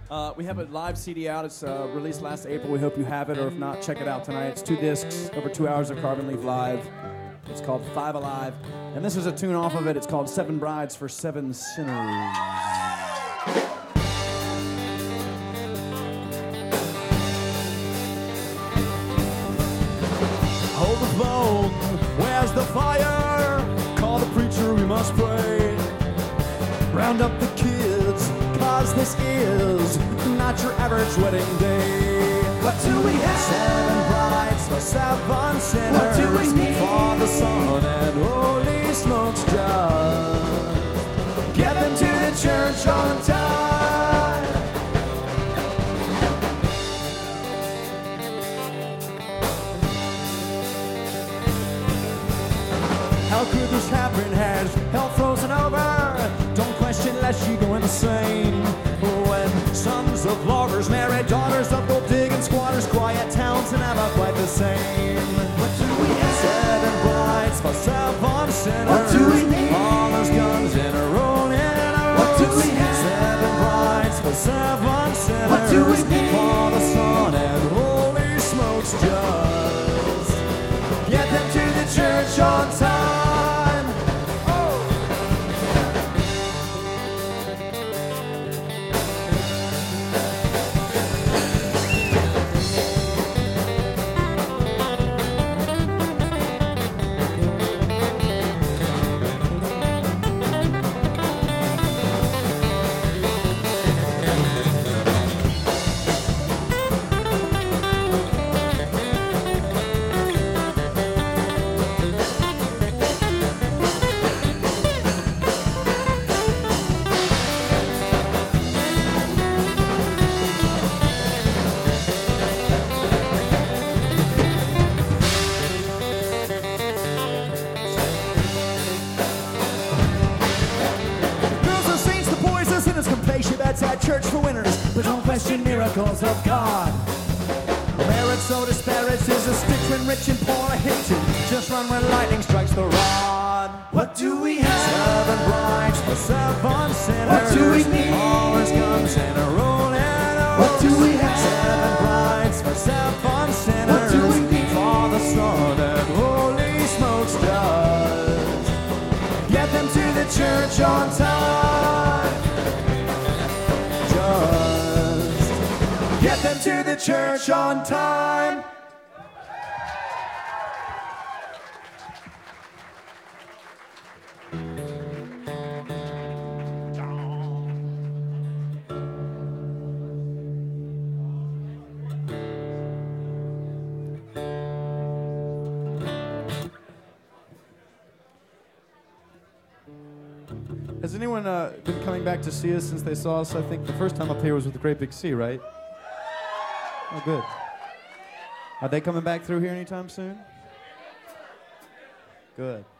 We have a live CD out. It's released last April. We hope you have it, or if not, check it out tonight. It's 2 discs, over 2 hours of Carbon Leaf live. It's called Five Alive. And this is a tune off of it. It's called Seven Brides for Seven Sinners. Hold the phone, where's the fire? Call the preacher, we must pray. Round up the kids, cause this is not your average wedding day. What do we have? 7 brides for 7 sinners. What do we need? For the Son and Holy Smokes, just get them to the church on time. How could this happen? Has hell frozen over? Don't question lest you go insane. When sons of loggers marry daughters of gold digging squatters, quiet towns are never quite the same. What do we have? 7 brides for 7 sinners. What do we need? All those guns in a row in a row. What do we have? 7 brides for 7 sinners. What do we need? For the Son and Holy Smokes, just get them to the church on time. At church for winners, but don't question miracles of God. Merit so disparate is a stick when rich and poor are hitting. Just run when lightning strikes the rod. What do we have? 7 brides for 7 sinners. What do we need? All his guns in a row and a What do we have? 7 brides for 7 sinners. What do we need? For the Son and Holy Smokes, just get them to the church on time. Get them to the church on time. Has anyone been coming back to see us since they saw us? I think the first time up here was with the Great Big Sea, right? Oh, good. Are they coming back through here anytime soon? Good.